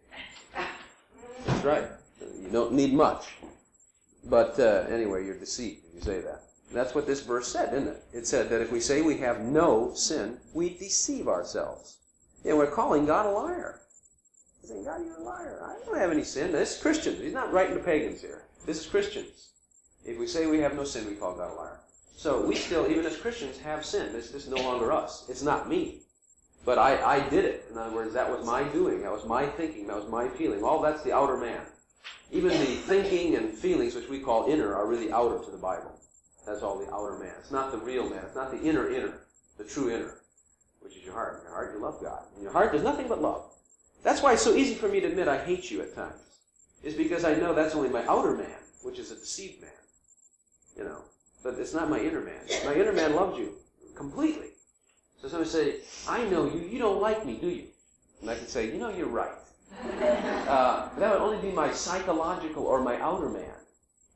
[SPEAKER 1] That's right. You don't need much. But uh, anyway, you're deceived if you say that. That's what this verse said, didn't it? It said that if we say we have no sin, we deceive ourselves. And we're calling God a liar. We're saying, God, you're a liar. I don't have any sin. This is Christians. He's not writing to pagans here. This is Christians. If we say we have no sin, we call God a liar. So we still, even as Christians, have sin. This is no longer us. It's not me. But I, I did it. In other words, that was my doing. That was my thinking. That was my feeling. All that's the outer man. Even the thinking and feelings, which we call inner, are really outer to the Bible. That's all the outer man. It's not the real man. It's not the inner inner, the true inner, which is your heart. In your heart, you love God. In your heart, there's nothing but love. That's why it's so easy for me to admit I hate you at times. Is because I know that's only my outer man, which is a deceived man. You know, but it's not my inner man. My inner man loves you completely. So somebody say, I know you, you don't like me, do you? And I can say, you know, you're right. Uh, that would only be my psychological or my outer man.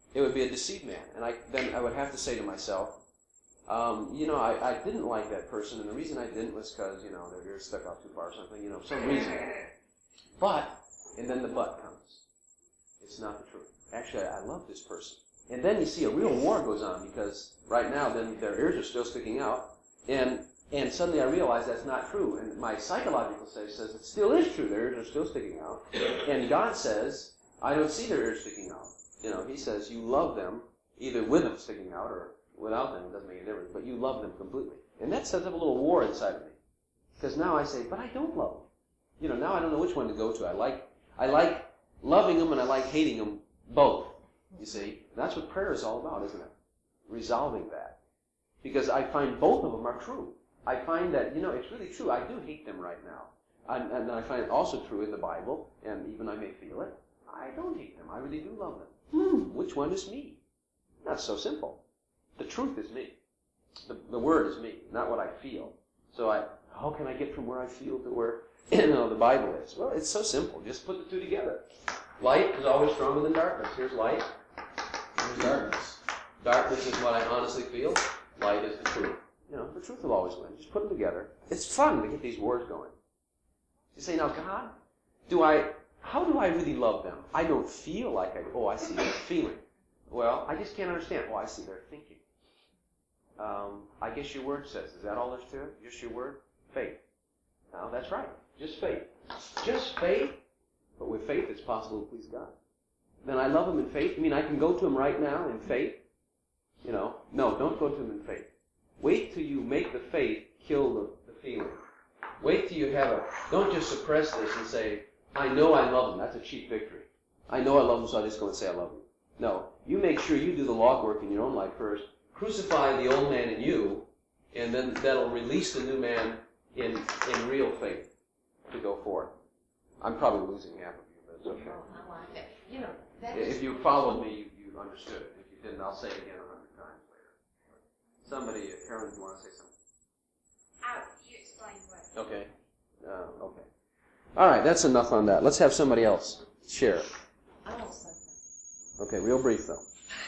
[SPEAKER 1] It would be a deceived man. And I then I would have to say to myself, um, you know, I, I didn't like that person, and the reason I didn't was because, you know, their ears stuck out too far or something, you know, some reason. But, and then the but comes. It's not the truth. Actually, I love this person. And then you see a real war goes on, because right now then their ears are still sticking out, and and suddenly I realize that's not true. And my psychological state says it still is true. Their ears are still sticking out. And God says, I don't see their ears sticking out. You know, he says you love them either with them sticking out or without them. It doesn't make a difference. But you love them completely. And that sets up a little war inside of me. Because now I say, but I don't love them. You know, now I don't know which one to go to. I like, I like loving them and I like hating them both. You see? That's what prayer is all about, isn't it? Resolving that. Because I find both of them are true. I find that, you know, it's really true. I do hate them right now. And, and I find it also true in the Bible, and even I may feel it, I don't hate them. I really do love them. Hmm, which one is me? That's so simple. The truth is me. The, the word is me, not what I feel. So I, how can I get from where I feel to where, you know, the Bible is? Well, it's so simple. Just put the two together. Light is always stronger than darkness. Here's light. Here's darkness. Darkness is what I honestly feel. Light is the truth. You know, the truth will always win. Just put them together. It's fun to get these words going. You say, now, God, do I, how do I really love them? I don't feel like I, oh, I see their feeling. Well, I just can't understand. Oh, I see their thinking. Um, I guess your word says, is that all there's to it? Just your word? Faith. Now, that's right. Just faith. Just faith. But with faith, it's possible to please God. Then I love him in faith. You mean I can go to him right now in faith? You know, no, don't go to him in faith. Wait till you make the faith kill the, the feeling. Wait till you have a, don't just suppress this and say, I know I love him. That's a cheap victory. I know I love him, so I just go and say I love him. No, you make sure you do the log work in your own life first. Crucify the old man in you, and then that'll release the new man in, in real faith to go forth. I'm probably losing half of you, but it's okay.
[SPEAKER 2] I like that. You know, that
[SPEAKER 1] If you followed me, you, you understood it. If you didn't, I'll say it again a hundred times later. Somebody, uh, Carolyn, do you want to say something?
[SPEAKER 3] I, you explained what.
[SPEAKER 1] Okay. Uh, okay. All right, that's enough on that. Let's have somebody else share.
[SPEAKER 2] I want something.
[SPEAKER 1] Okay, real brief though.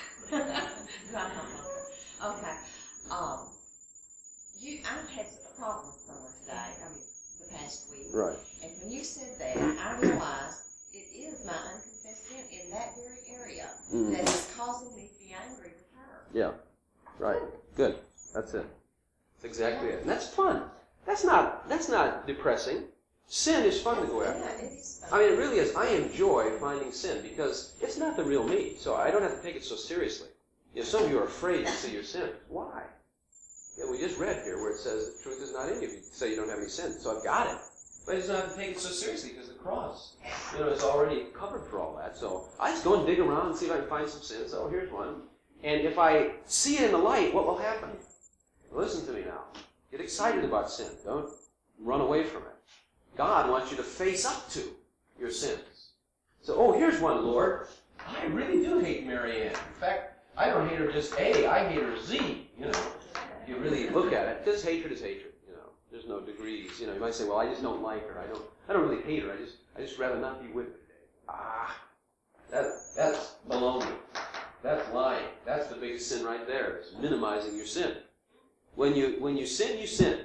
[SPEAKER 2] Okay. Um, you, I've had a problem with someone today, I mean, the past week.
[SPEAKER 1] Right.
[SPEAKER 2] And when you said that, I realized it is my unconfessed sin in that very area
[SPEAKER 1] Mm.
[SPEAKER 2] that is causing me to be angry with her.
[SPEAKER 1] Yeah. Right. Good. That's it. That's exactly it. And that's fun. That's not that's not depressing. Sin is fun to go after.
[SPEAKER 2] Yeah, it is fun.
[SPEAKER 1] I mean, it really is. I enjoy finding sin because it's not the real me, so I don't have to take it so seriously. You know, some of you are afraid to see your sin. Why? Yeah, we just read here where it says the truth is not in you. You say you don't have any sin, so I've got it. But I just don't have to take it so seriously because the cross, you know, is already covered for all that. So I just go and dig around and see if I can find some sins. Oh, here's one. And if I see it in the light, what will happen? Listen to me now. Get excited about sin. Don't run away from it. God wants you to face up to your sins. So, oh, here's one, Lord. I really do hate Mary Ann. In fact, I don't hate her just A, I hate her Z. You know, if you really look at it, because hatred is hatred. You know, there's no degrees. You know, you might say, well, I just don't like her. I don't. I don't really hate her. I just, I just rather not be with her today. Ah, that, that's baloney. That's lying. That's the biggest sin right there. It's minimizing your sin. When you when you sin, you sin.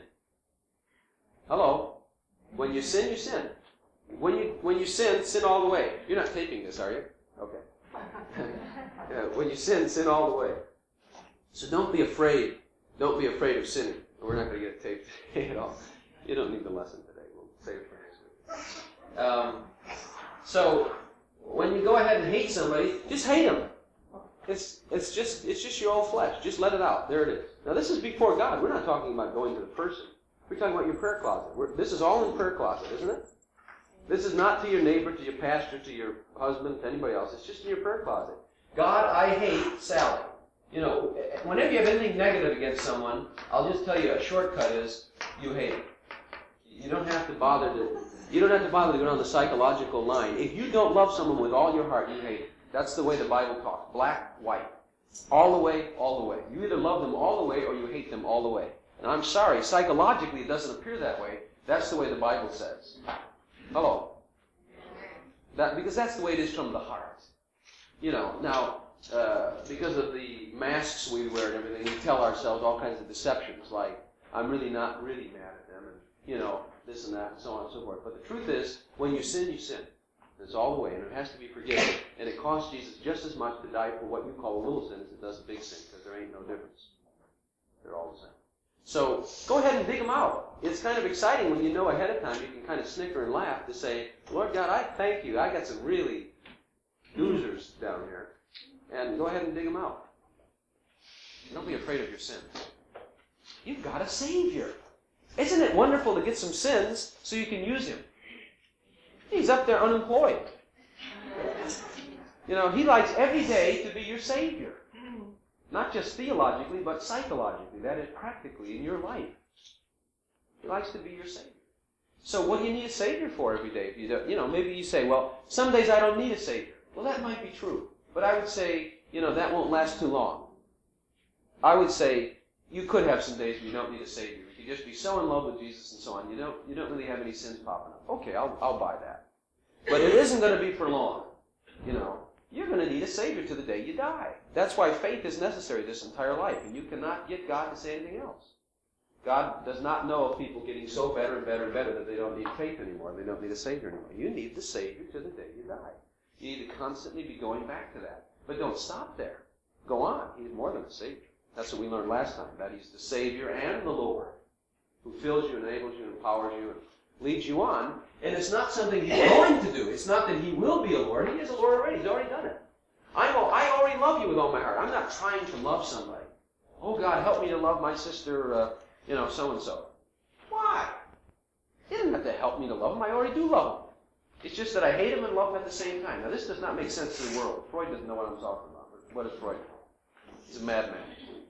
[SPEAKER 1] Hello. When you sin, you sin. When you when you sin, sin all the way. You're not taping this, are you? Okay. Yeah, when you sin, sin all the way. So don't be afraid. Don't be afraid of sinning. We're not going to get it taped today at all. You don't need the lesson today. We'll save it for next week. Um, so when you go ahead and hate somebody, just hate them. It's it's just it's just your old flesh. Just let it out. There it is. Now this is before God. We're not talking about going to the person. We're talking about your prayer closet. We're, this is all in prayer closet, isn't it? This is not to your neighbor, to your pastor, to your husband, to anybody else. It's just in your prayer closet. God, I hate Sally. You know, whenever you have anything negative against someone, I'll just tell you a shortcut is you hate it. You don't have to bother to. You don't have to bother to go down the psychological line. If you don't love someone with all your heart, you hate it. That's the way the Bible talks. Black, white. All the way, all the way. You either love them all the way or you hate them all the way. And I'm sorry, psychologically it doesn't appear that way. That's the way the Bible says. Hello. That, because that's the way it is from the heart. You know, now, uh, because of the masks we wear and everything, we tell ourselves all kinds of deceptions, like, I'm really not really mad at them, and, you know, this and that, and so on and so forth. But the truth is, when you sin, you sin. It's all the way, and it has to be forgiven. And it costs Jesus just as much to die for what you call a little sin as it does a big sin, because there ain't no difference. They're all the same. So go ahead and dig them out. It's kind of exciting when you know ahead of time. You can kind of snicker and laugh to say, Lord God, I thank you. I got some really losers down here. And go ahead and dig them out. Don't be afraid of your sins. You've got a Savior. Isn't it wonderful to get some sins so you can use Him? He's up there unemployed. You know, He likes every day to be your Savior. Not just theologically, but psychologically. That is, practically in your life. He likes to be your Savior. So what do you need a Savior for every day? If you don't, you know, maybe you say, well, some days I don't need a Savior. Well, that might be true. But I would say, you know, that won't last too long. I would say you could have some days where you don't need a Savior. You could just be so in love with Jesus and so on. You don't, you don't really have any sins popping up. Okay, I'll, I'll buy that. But it isn't going to be for long. You know, you're going to need a Savior to the day you die. That's why faith is necessary this entire life. And you cannot get God to say anything else. God does not know of people getting so better and better and better that they don't need faith anymore. They don't need a Savior anymore. You need the Savior to the day you die. You need to constantly be going back to that. But don't stop there. Go on. He's more than a Savior. That's what we learned last time, that He's the Savior and the Lord, who fills you, enables you, empowers you, and leads you on. And it's not something He's going to do. It's not that He will be a Lord. He is a Lord already. He's already done it. I'm, I already love you with all my heart. I'm not trying to love somebody. Oh, God, help me to love my sister, uh, you know, so-and-so. Why? He doesn't have to help me to love them. I already do love them. It's just that I hate them and love them at the same time. Now, this does not make sense to the world. Freud doesn't know what I'm talking about. But what is Freud? He's a madman.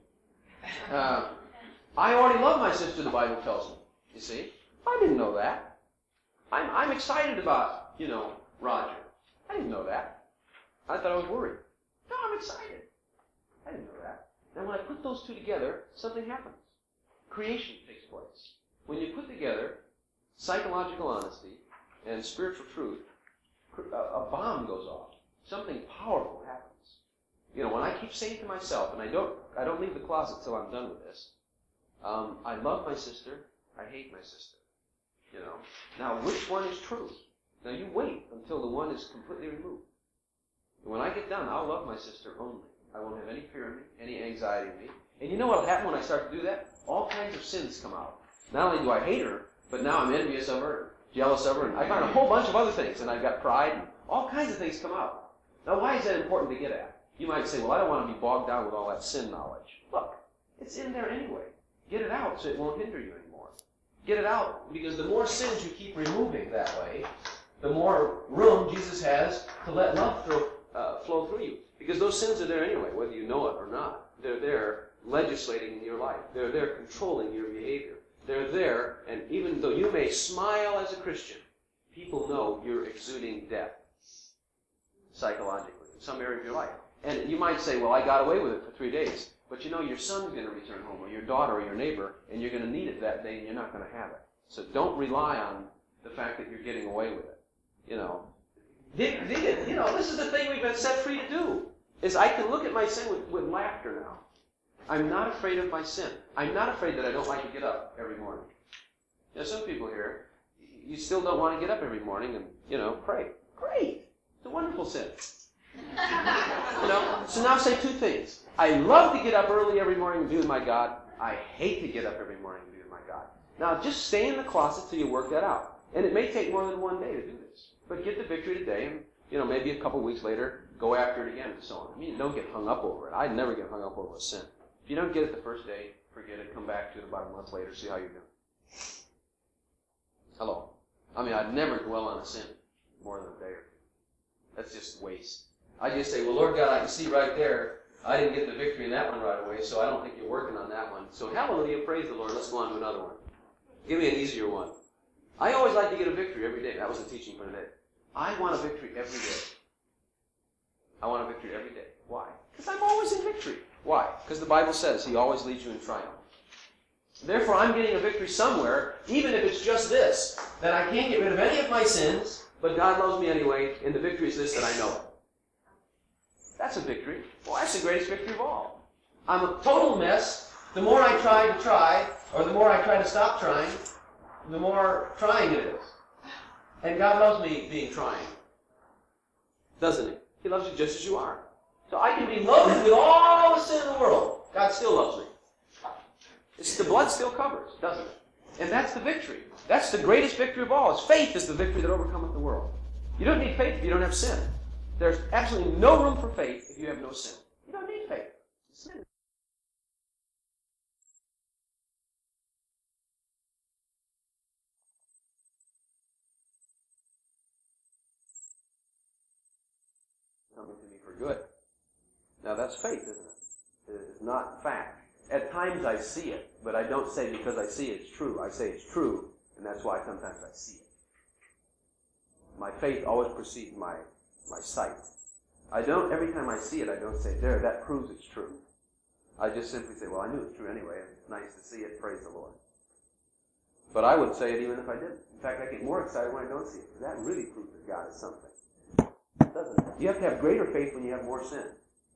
[SPEAKER 1] Uh, I already love my sister, the Bible tells me. You see? I didn't know that. I'm, I'm excited about, you know, Roger. I didn't know that. I thought I was worried. No, I'm excited. I didn't know that. And when I put those two together, something happens. Creation takes place. When you put together psychological honesty and spiritual truth, a, a bomb goes off. Something powerful happens. You know, when I keep saying to myself, and I don't, I don't leave the closet till I'm done with this. Um, I love my sister. I hate my sister. You know. Now, which one is true? Now, you wait until the one is completely removed. And when I get done, I'll love my sister only. I won't have any fear in me, any anxiety in me. And you know what will happen when I start to do that? All kinds of sins come out. Not only do I hate her, but now I'm envious of her, jealous of her, and I find a whole bunch of other things. And I've got pride, and all kinds of things come out. Now, why is that important to get at? You might say, well, I don't want to be bogged down with all that sin knowledge. Look, it's in there anyway. Get it out so it won't hinder you anymore. Get it out, because the more sins you keep removing that way, the more room Jesus has to let love through, uh, flow through you. Because those sins are there anyway, whether you know it or not. They're there legislating in your life. They're there controlling your behavior. They're there, and even though you may smile as a Christian, people know you're exuding death psychologically in some area of your life. And you might say, well, I got away with it for three days. But you know your son's going to return home, or your daughter, or your neighbor, and you're going to need it that day, and you're not going to have it. So don't rely on the fact that you're getting away with it. You know, dig, dig it. You know, this is the thing we've been set free to do, is I can look at my sin with, with laughter now. I'm not afraid of my sin. I'm not afraid that I don't like to get up every morning. You know, some people here, you still don't want to get up every morning and, you know, pray. Great. It's a wonderful sin. You know, so now say two things. I love to get up early every morning and be with my God. I hate to get up every morning and be with my God. Now, just stay in the closet till you work that out. And it may take more than one day to do this. But get the victory today, and, you know, maybe a couple weeks later, go after it again and so on. I mean, don't get hung up over it. I never get hung up over a sin. If you don't get it the first day, forget it. Come back to it about a month later, see how you're doing. Hello. I mean, I'd never dwell on a sin more than a day or two. That's just waste. I just say, well, Lord God, I can see right there, I didn't get the victory in that one right away, so I don't think you're working on that one. So hallelujah, praise the Lord. Let's go on to another one. Give me an easier one. I always like to get a victory every day. That was the teaching for today. I want a victory every day. I want a victory every day. Why? Because I'm always in victory. Why? Because the Bible says He always leads you in triumph. Therefore, I'm getting a victory somewhere, even if it's just this, that I can't get rid of any of my sins, but God loves me anyway, and the victory is this, that I know it. That's a victory. Well, that's the greatest victory of all. I'm a total mess. The more I try to try, or the more I try to stop trying, the more trying it is. And God loves me being trying. Doesn't He? He loves you just as you are. So I can be loaded with all the sin in the world. God still loves me. It's, the blood still covers, doesn't it? And that's the victory. That's the greatest victory of all. It's faith is the victory that overcometh the world. You don't need faith if you don't have sin. There's absolutely no room for faith if you have no sin. You don't need faith. Sin. Coming to me for good. Now that's faith, isn't it? It is not fact. At times I see it, but I don't say because I see it, it's true. I say it's true, and that's why sometimes I see it. My faith always precedes my, my sight. I don't, every time I see it, I don't say, there, that proves it's true. I just simply say, well, I knew it was true anyway. It's nice to see it, praise the Lord. But I would say it even if I didn't. In fact, I get more excited when I don't see it, because that really proves that God is something. Doesn't it? You have to have greater faith when you have more sin.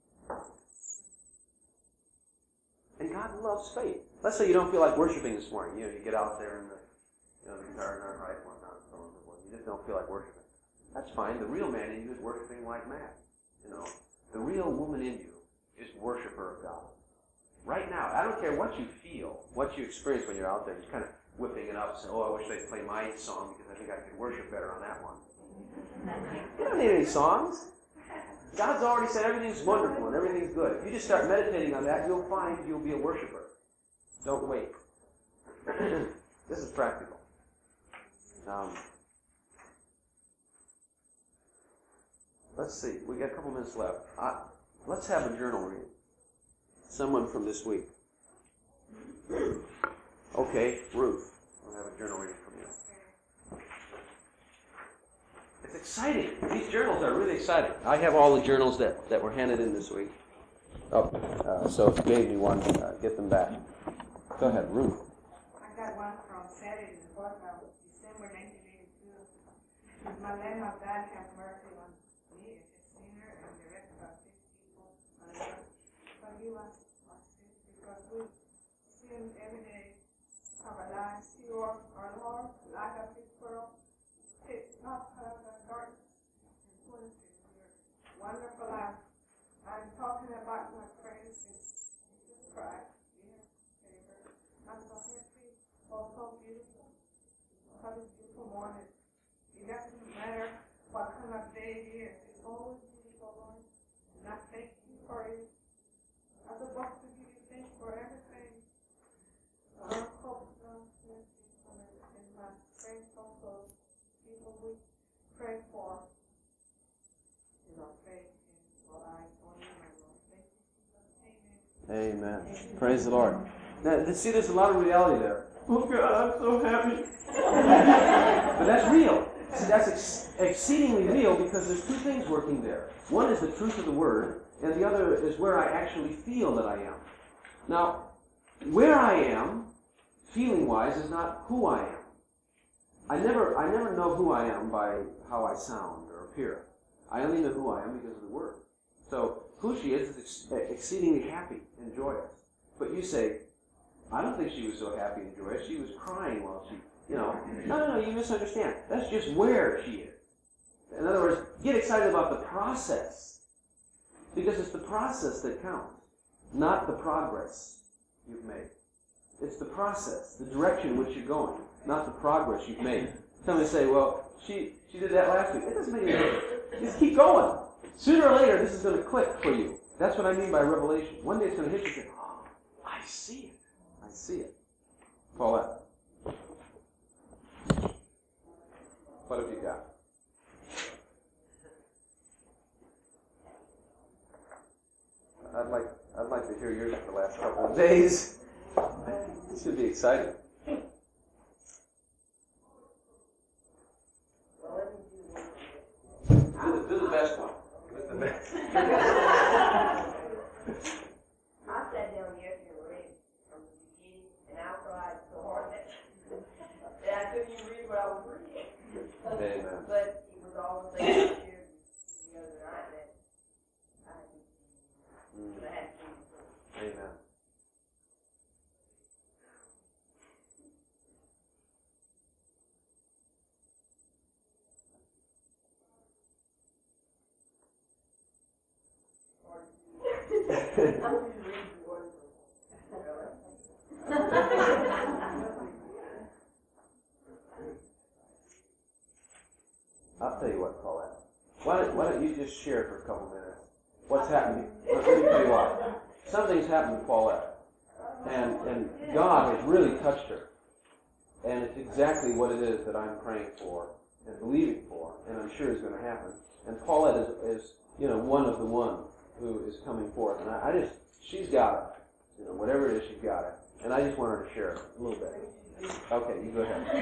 [SPEAKER 1] And God loves faith. Let's say you don't feel like worshiping this morning. You know, you get out there and the, you know, the guitars aren't right, whatnot, and so on and so forth. You just don't feel like worshiping. That's fine. The real man in you is worshiping like mad. You know, the real woman in you is worshiper of God. Right now, I don't care what you feel, what you experience when you're out there, just kind of whipping it up, saying, oh, I wish they'd play my song because I think I could worship better on that one. You don't need any songs. God's already said everything's wonderful and everything's good. If you just start meditating on that, you'll find you'll be a worshiper. Don't wait. This is practical. Um, let's see. We got a couple minutes left. Uh, let's have a journal reading. Someone from this week. Okay, Ruth. We'll have a journal reading from you. It's exciting. These journals are really exciting. I have all the journals that, that were handed in this week. Oh, uh, so if you gave me one, uh, get them back. Go ahead, Ruth.
[SPEAKER 3] I got one from Saturday, the fourth of December nineteen eighty-two. My Lamb of God, have mercy on me, a sinner, and the rest of His people on earth. Forgive us our sins, because we sin every day of our lives. You are our Lord, light of this world. Take not out of the darkness and put us in your wonderful life. I'm talking about my friends in Jesus Christ. I'm so happy, so, so beautiful. What a beautiful morning. It doesn't matter what kind of day it is. It's always beautiful, Lord. And I thank you for it. I was about to give you thanks for everything. I hope God bless you and my friends also. People we pray for. You know, faith in what I only know. Thank you. Amen.
[SPEAKER 1] Amen. Amen. Praise the Lord. Now, see, there's a lot of reality there. Oh, God, I'm so happy. But that's real. See, that's ex- exceedingly real because there's two things working there. One is the truth of the Word, and the other is where I actually feel that I am. Now, where I am, feeling-wise, is not who I am. I never, I never know who I am by how I sound or appear. I only know who I am because of the Word. So, who she is is ex- exceedingly happy and joyous. But you say, I don't think she was so happy and joyous. She was crying while she, you know. No, no, no, you misunderstand. That's just where she is. In other words, get excited about the process. Because it's the process that counts, not the progress you've made. It's the process, the direction in which you're going, not the progress you've made. Somebody say, well, she, she did that last week. It doesn't make any difference. Just keep going. Sooner or later, this is going to click for you. That's what I mean by revelation. One day it's going to hit you and say, oh, I see it. I see it. Paulette. What have you got? I'd like I'd like to hear yours for the last couple of days. It should be exciting. Do, do the best one. Do the best.
[SPEAKER 4] I sat down yesterday from the beginning, and I cried so hard that, that I couldn't even read what I was reading.
[SPEAKER 1] Amen.
[SPEAKER 4] But it was all the things I shared the other night that I had
[SPEAKER 1] I'll tell you what, Paulette. Why don't, why don't you just share for a couple minutes what's happening? Let me tell you what. Something's happened to Paulette. And, and God has really touched her. And it's exactly what it is that I'm praying for and believing for, and I'm sure is going to happen. And Paulette is, is you know, one of the ones who is coming forth. And I, I just, she's got it. You know, whatever it is, she's got it. And I just want her to share a little bit. Okay, you go ahead.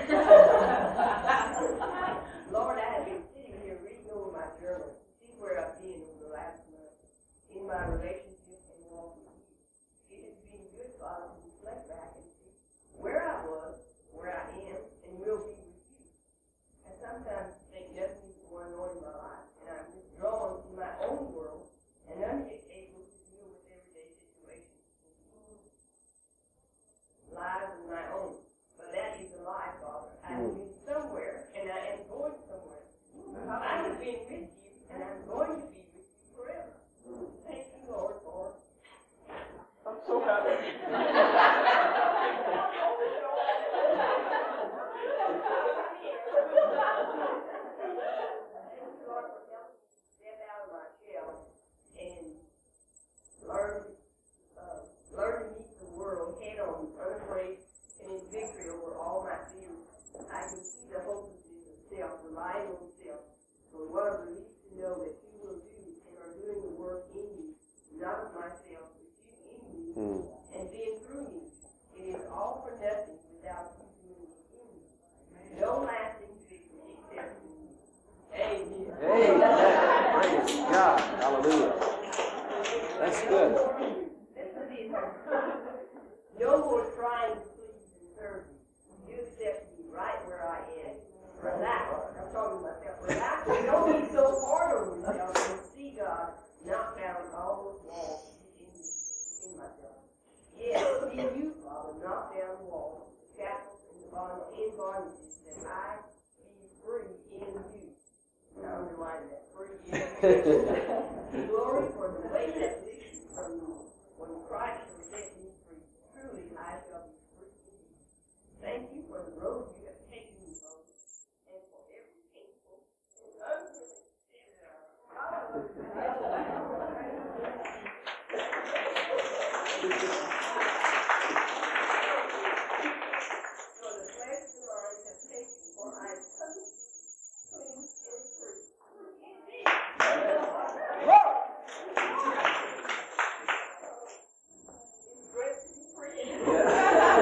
[SPEAKER 4] Lord, I have been sitting here reading over my journal to see where I've been over the last month in my relationship and walk with you. It has been good, Father, to reflect back and see where I was, where I am, and will be with you. I sometimes think nothing is going on in my life, and I'm withdrawn from my own world and unable to deal with everyday situations, lives of my own. But that is a lie, Father. I have been somewhere, and I am going somewhere. I have been with you, and I'm going to be with you forever. Thank you, Lord, for
[SPEAKER 1] I'm so happy.
[SPEAKER 4] Learn, uh, learn to meet the world head on, unafraid, and in victory over all my fears. I can see the hopelessness of self, relying on self. But what a relief to know that you will do and are doing the work in me, not of myself, but you in me,
[SPEAKER 1] Mm.
[SPEAKER 4] and then through me. It is all for nothing without you doing it in me. No lasting victory except in you. Amen.
[SPEAKER 1] Amen. Praise God. Hallelujah. That's good.
[SPEAKER 4] No more trying to please and serve you. You accept me right where I am. Relax. I'm talking to myself. Relax. Don't be so hard on yourself and see God knock down all those walls in, in myself. Yes, see you, Father, knock down the walls, shackles, and the bond in bondages that I be free in you. Now underline that. Free in you. Glory for the way that leads from you. When Christ shall set me free, truly I shall be free indeed. Thank you for the road you have taken me on, and for every painful and unwilling for the flesh and mind have taken, for I am coming clean and free. It's great to be free.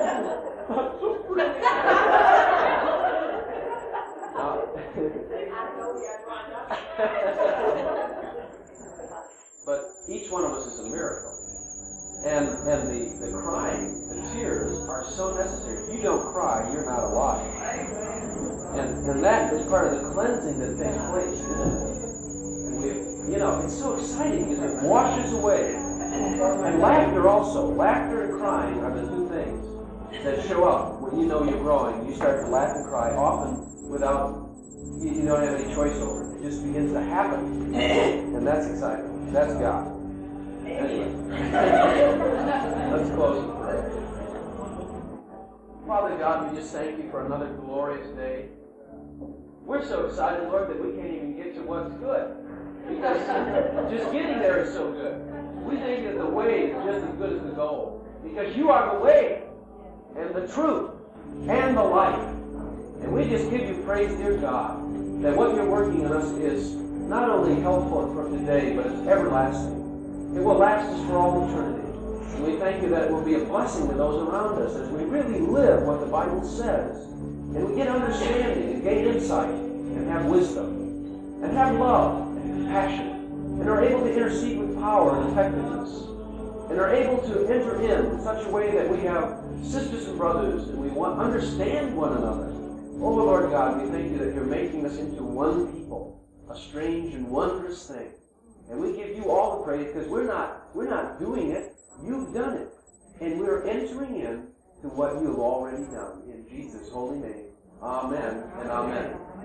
[SPEAKER 4] I know we are trying not to.
[SPEAKER 1] But each one of us is a miracle. And and the, the crying, the tears are so necessary. If you don't cry, you're not alive. And and that is part of the cleansing that takes place, isn't it? And we, you know, it's so exciting because it washes away. And laughter also. Laughter and crying are the two things that show up when you know you're growing. You start to laugh and cry, often without, you, you don't have any choice over it. It just begins to happen. And that's exciting. That's God. Anyway, let's close with prayer. Father God, we just thank you for another glorious day. We're so excited, Lord, that we can't even get to what's good. Because just getting there is so good. We think that the way is just as good as the goal. Because you are the way and the truth and the life. And we just give you praise, dear God, that what you're working in us is not only helpful for today, but it's everlasting. It will last us for all eternity. And we thank you that it will be a blessing to those around us as we really live what the Bible says. And we get understanding and gain insight and have wisdom and have love and compassion and are able to intercede with power and effectiveness and are able to enter in in such a way that we have sisters and brothers and we want understand one another. Oh, Lord God, we thank you that you're making us into one people, a strange and wondrous thing. And we give you all the praise because we're not, we're not doing it. You've done it. And we're entering in to what you've already done. In Jesus' holy name. Amen and amen.